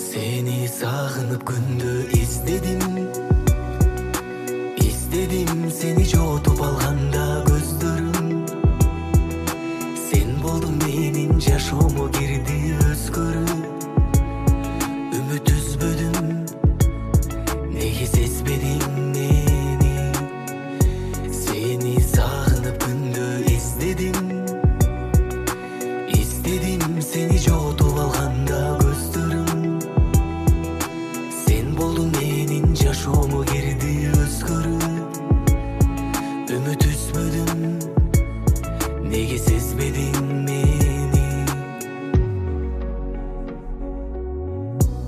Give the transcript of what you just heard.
Seni sağınıp күндө izledim seni жоготуп алганда көздөрүм. Sen болдуң менин жашоомо кирди өзгөрүп.